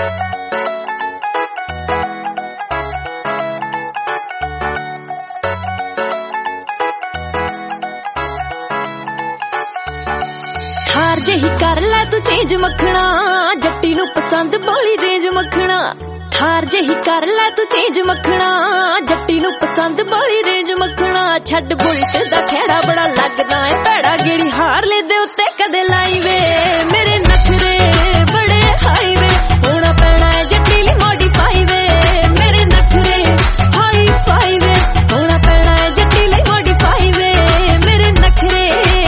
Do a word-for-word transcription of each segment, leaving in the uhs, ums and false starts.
हार जही कर लै तू चेंज मखना, जट्टी नू पसंद बोली रेंज मखना। हार जही कर लै तू चेंज मखना, जट्टी नू पसंद बोली रेंज मखना। छड्ड बुलट दा खेड़ा बड़ा लगदा है भैड़ा, गेड़ी हार ले दे उत्ते कदे लाई वे। मेरे नखरे बड़े हाई वे, होना पैना है जट्टी ली मॉडिफाई वे। मेरे नखरे हाई फाई वे, होना पैना है जट्टी ली मॉडिफाई वे। मेरे नखरे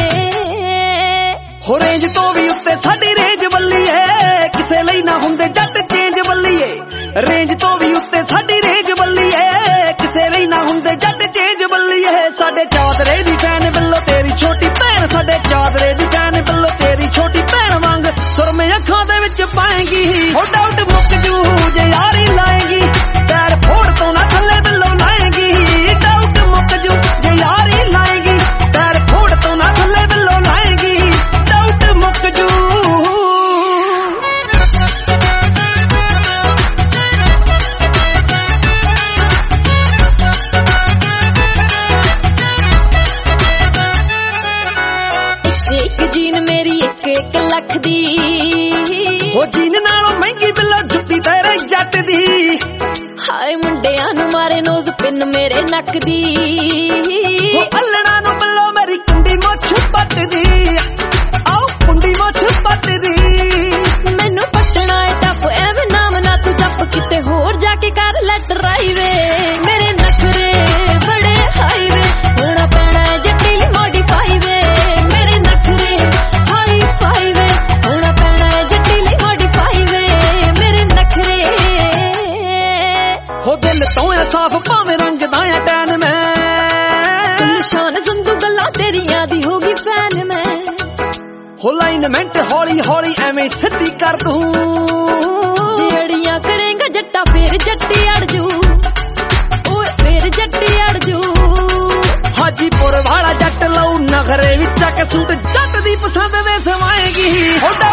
हो रेंज तो भी उत्ते साडी रेंज बल्लीए, किसे लई ना हुंदे जट चेंज बल्लीए। रेंज तो भी उत्ते साडी रेंज बल्लीए, किसे लई ना हुंदे जट चेंज बल्लीए। साडे चादरे दी फैन बिल्लो तेरी छोटी भैन, साडे चादरे दी फैन बिल्लो तेरी छोटी भैन वांग सुरमे अखां दे विच पाएंगी। हो डाउट मुक जू जे यारी लाएगी, पैर फोड़ तो ना थल्ले बिल्लो लाएगी। डाउट मुक जू जे यारी लाएगी, पैर फोड़ तो ना थल्ले बिल्लो लाएगी। डाउट मुक जू जीन मेरी एक एक लख दी, हो जीन नालों महंगी बिल्लो जुत्ती तेरे जट दी। हाय मुंडियां नू मारे नोज पिन मेरे नक दी, हो अल्लड़ा नू बिल्लो मेरी कुंडी मुछ पट दी। आओ कुंडी मुछ पट दी। मैनू पटना है टप एवें नाम ना तू जप, किते होर जाके कर लै ट्राई वे। मेरे नखरे बड़े हाई वे, होना पैना है जट्टी ली मॉडिफाई वे। मेरे नखरे हाई फाई वे, होना पैना है जट्टी ली मॉडिफाई वे। मेरे नखरे हो दिल तो है साफ भावें रंग दा है टैन मैं, निशान संधू गल्लां तेरियां दी होगी फैन मैं। हो लाइनमेंट हौली हौली एवें सिद्धी कर दूं, जेड़ियां करेंगा जट्टा फिर जट्टी अड़जू, ओए फिर जट्टी अड़जू। हाजीपुर वाला जट लऊ नखरे विच के सूट जट दी पसंद दे सवाएगी। हो